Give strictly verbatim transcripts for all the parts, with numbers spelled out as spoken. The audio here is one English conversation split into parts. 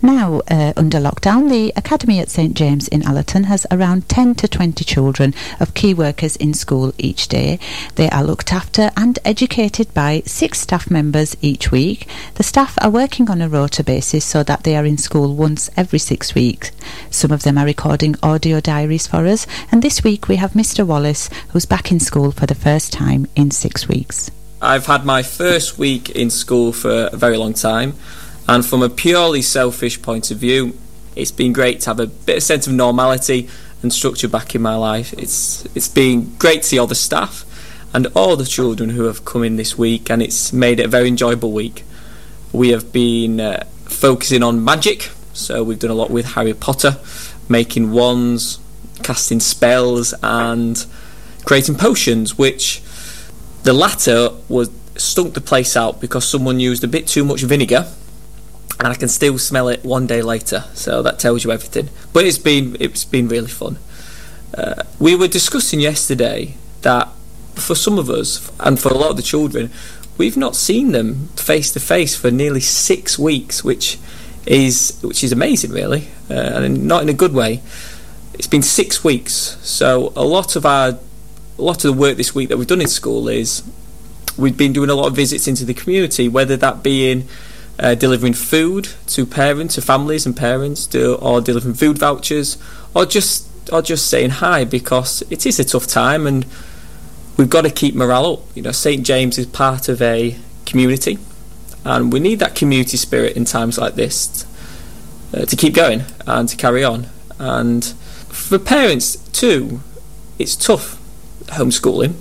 Now, uh, under lockdown, the Academy at St James in Allerton has around ten to twenty children of key workers in school each day. They are looked after and educated by six staff members each week. The staff are working on a rota basis so that they are in school once every six weeks. Some of them are recording audio diaries for us, and this week we have Mister Wallace, who's back in school for the first time in six weeks. I've had my first week in school for a very long time. And from a purely selfish point of view, it's been great to have a bit of sense of normality and structure back in my life. It's it's been great to see all the staff and all the children who have come in this week, and it's made it a very enjoyable week. We have been uh, focusing on magic, so we've done a lot with Harry Potter, making wands, casting spells and creating potions, which the latter was stunk the place out because someone used a bit too much vinegar. And I can still smell it one day later, so that tells you everything. But it's been it's been really fun. Uh, we were discussing yesterday that for some of us, and for a lot of the children, we've not seen them face to face for nearly six weeks, which is which is amazing, really, uh, and not in a good way. It's been six weeks, so a lot of our a lot of the work this week that we've done in school is we've been doing a lot of visits into the community, whether that be in Uh, delivering food to parents, to families and parents, do, or delivering food vouchers, or just or just saying hi, because it is a tough time and we've got to keep morale up. You know, St James is part of a community, and we need that community spirit in times like this uh, to keep going and to carry on. And for parents too, it's tough homeschooling.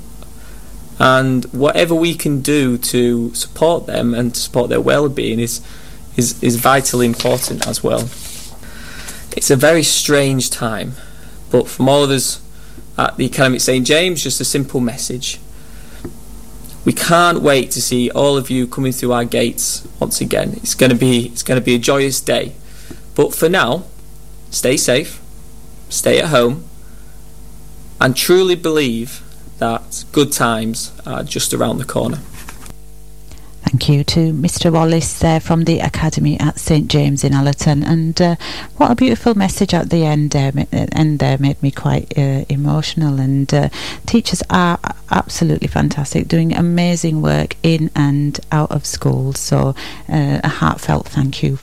And whatever we can do to support them and to support their well-being is, is is vitally important as well. It's a very strange time, but from all of us at the Academy at St James, just a simple message. We can't wait to see all of you coming through our gates once again. It's going to be it's going to be a joyous day. But for now, stay safe, stay at home, and truly believe that good times are just around the corner. Thank you to Mister Wallace there from the Academy at St James in Allerton, and uh, what a beautiful message at the end there. End there made me quite uh, emotional, and uh, teachers are absolutely fantastic, doing amazing work in and out of school, so uh, a heartfelt thank you